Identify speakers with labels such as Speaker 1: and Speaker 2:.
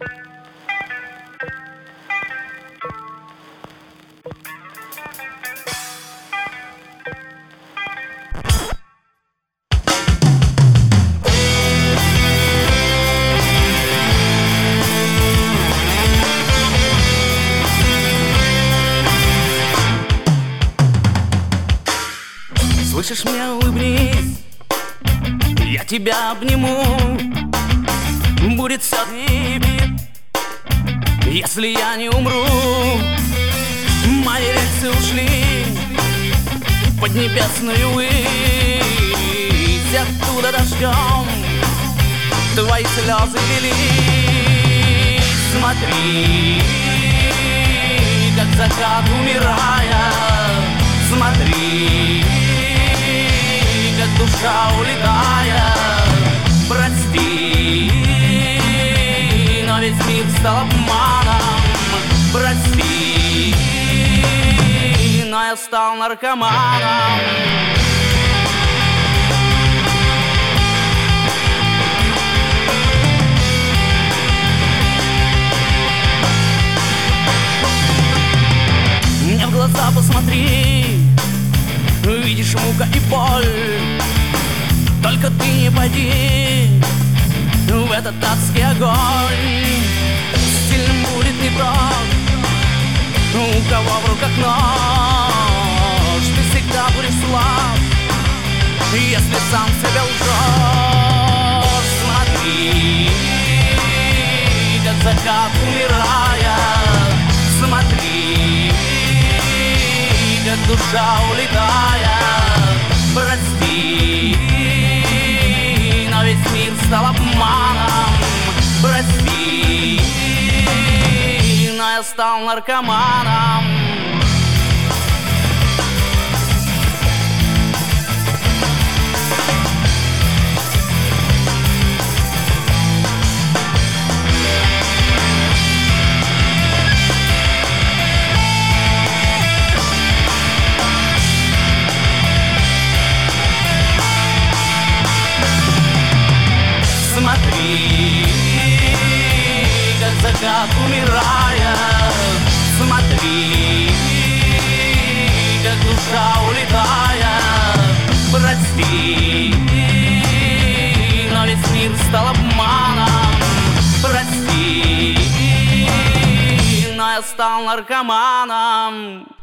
Speaker 1: Слышишь меня, улыбнись, я тебя обниму. Будет все тебе, если я не умру. Мои рельсы ушли под небесную высь, оттуда дождем твои слезы лились. Смотри, как закат умирая, смотри, как душа улетая. Прости, но весь мир стал обманом. Прости, но я стал наркоманом. Мне в глаза посмотри, видишь мука и боль. Только ты не пойди в этот адский огонь. Сильным будет не тот, у кого в руках нож. Ты всегда будешь слаб, если сам себя лжешь. Смотри, как закат умирая, смотри, как душа улетая. Прости, но весь мир стал обманом. Прости, но я стал наркоманом. Смотри, как закат умирая, смотри, как душа улетая. Прости, но весь мир стал обманом. Прости, но я стал наркоманом.